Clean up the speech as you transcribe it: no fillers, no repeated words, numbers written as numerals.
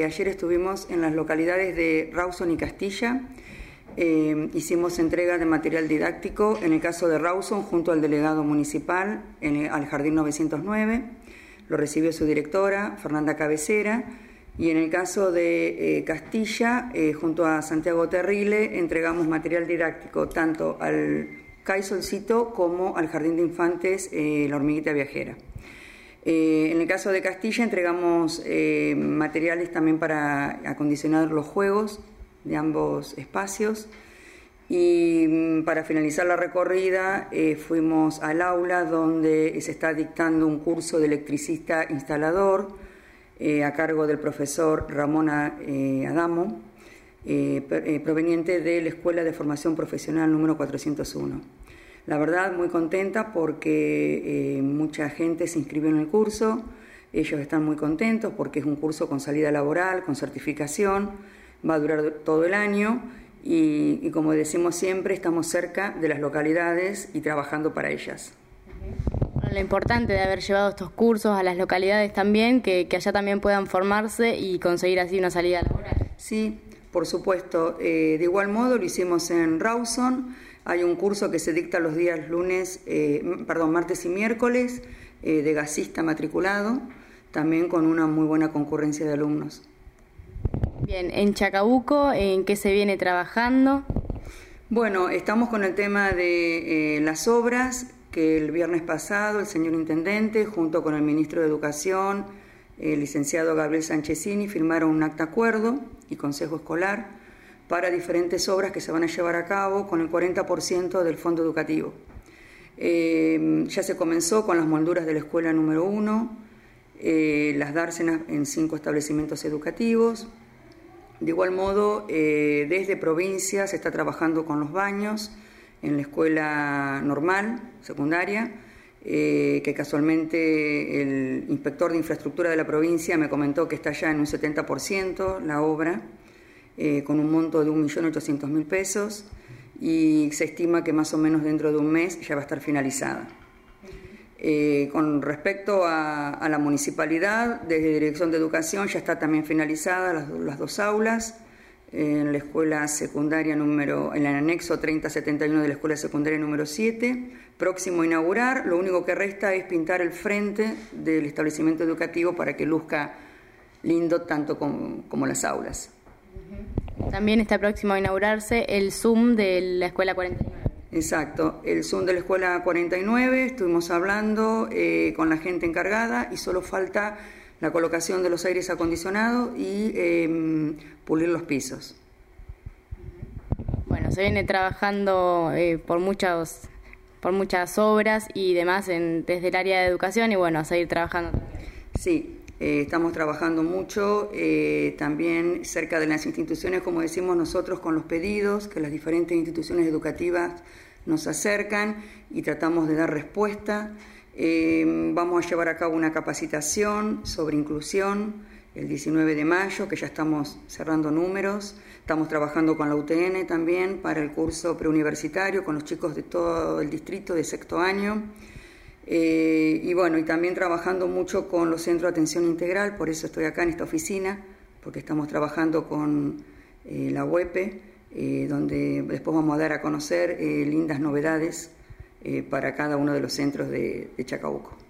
ayer estuvimos en las localidades de Rawson y Castilla. Hicimos entrega de material didáctico, en el caso de Rawson, junto al delegado municipal, al Jardín 909. Lo recibió su directora, Fernanda Cabecera. Y en el caso de Castilla, junto a Santiago Terrile, entregamos material didáctico tanto al CAI Solcito como al Jardín de Infantes La Hormiguita Viajera. En el caso de Castilla entregamos materiales también para acondicionar los juegos de ambos espacios. Y para finalizar la recorrida fuimos al aula donde se está dictando un curso de electricista instalador a cargo del profesor Ramón Adamo, proveniente de la Escuela de Formación Profesional número 401. La verdad, muy contenta porque mucha gente se inscribió en el curso. Ellos están muy contentos porque es un curso con salida laboral, con certificación, va a durar todo el año y como decimos siempre, estamos cerca de las localidades y trabajando para ellas. Lo importante de haber llevado estos cursos a las localidades también, que allá también puedan formarse y conseguir así una salida laboral. Sí, por supuesto. De igual modo lo hicimos en Rawson. Hay un curso que se dicta los días martes y miércoles, de gasista matriculado, también con una muy buena concurrencia de alumnos. Bien, en Chacabuco, ¿en qué se viene trabajando? Bueno, estamos con el tema de las obras, que el viernes pasado el señor Intendente, junto con el Ministro de Educación, el licenciado Gabriel Sanchezini, firmaron un acta acuerdo y consejo escolar para diferentes obras que se van a llevar a cabo con el 40% del fondo educativo. Ya se comenzó con las molduras de la escuela número 1, las dársenas en 5 establecimientos educativos. De igual modo, desde provincia se está trabajando con los baños en la escuela normal, secundaria, que casualmente el inspector de infraestructura de la provincia me comentó que está ya en un 70% la obra, con un monto de 1.800.000 pesos, y se estima que más o menos dentro de un mes ya va a estar finalizada. Con respecto a la municipalidad, desde Dirección de Educación ya está también finalizada las 2 aulas, en la escuela secundaria en el anexo 3071 de la escuela secundaria número 7, próximo a inaugurar. Lo único que resta es pintar el frente del establecimiento educativo para que luzca lindo tanto como las aulas. También está próximo a inaugurarse el Zoom de la escuela 49. Exacto, el Zoom de la escuela 49, estuvimos hablando con la gente encargada y solo falta la colocación de los aires acondicionados y pulir los pisos. Bueno, se viene trabajando por muchas obras y demás desde el área de educación y bueno, a seguir trabajando. Sí, estamos trabajando mucho, también cerca de las instituciones, como decimos nosotros, con los pedidos que las diferentes instituciones educativas nos acercan y tratamos de dar respuesta. Vamos a llevar a cabo una capacitación sobre inclusión el 19 de mayo, que ya estamos cerrando números. Estamos trabajando con la UTN también para el curso preuniversitario con los chicos de todo el distrito de 6º año. Y bueno, y también trabajando mucho con los centros de atención integral, por eso estoy acá en esta oficina, porque estamos trabajando con la UEPE, donde después vamos a dar a conocer lindas novedades para cada uno de los centros de Chacabuco.